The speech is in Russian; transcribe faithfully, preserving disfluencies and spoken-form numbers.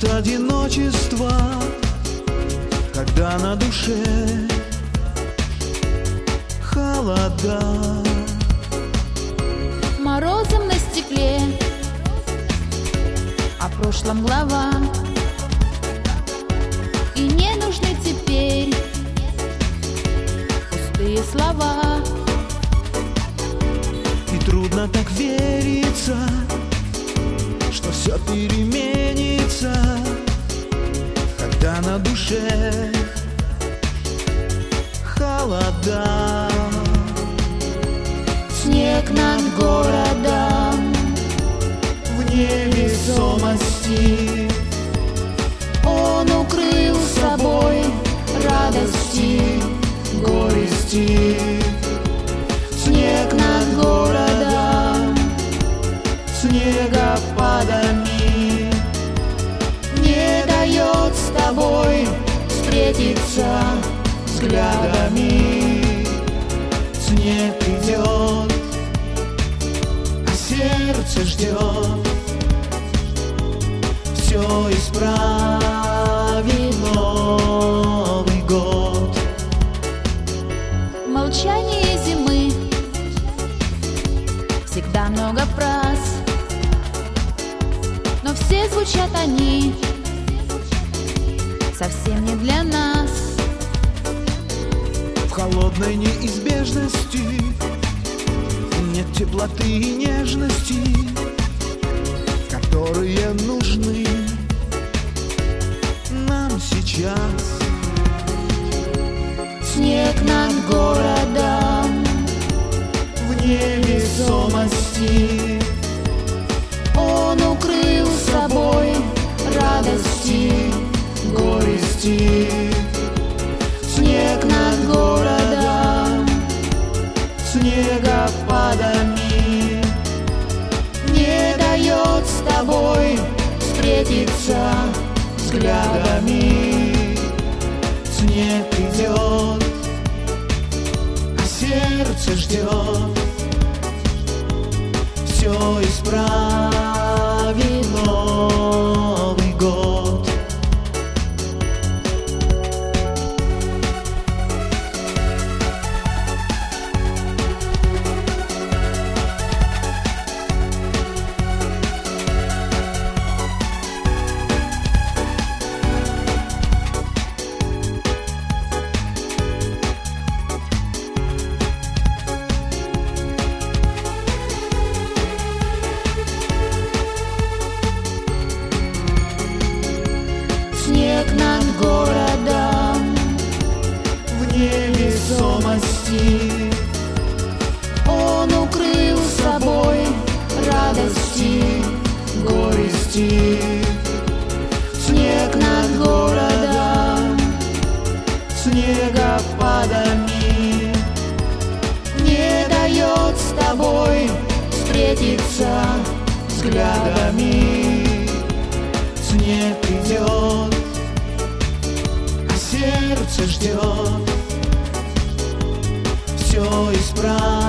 от одиночества, когда на душе холода. Морозом на стекле о прошлом глава, и не нужны теперь пустые слова. И трудно так верится, что все переменится, когда на душе холода. Снег над городом В невесомости он укрыл собой радости, горести. снег над городом Снегопадами не дает с тобой встретиться взглядами. снег идет, а сердце ждет. Все исправит Новый год. Молчание зимы, всегда много фраз, но все звучат они совсем не для нас. В холодной неизбежности нет теплоты и нежности, которые нужны нам сейчас. Снег над городом В невесомости он укрыл собой радости, горести. снег над городом Снегопадами не дает с тобой встретиться взглядами. снег идет, а сердце ждет. Все исправит Новый год. Снег над городом В невесомости он укрыл собой радости, горести. снег над городом Снегопадами не дает с тобой встретиться взглядами. снег идет, а сердце ждет. Все исправит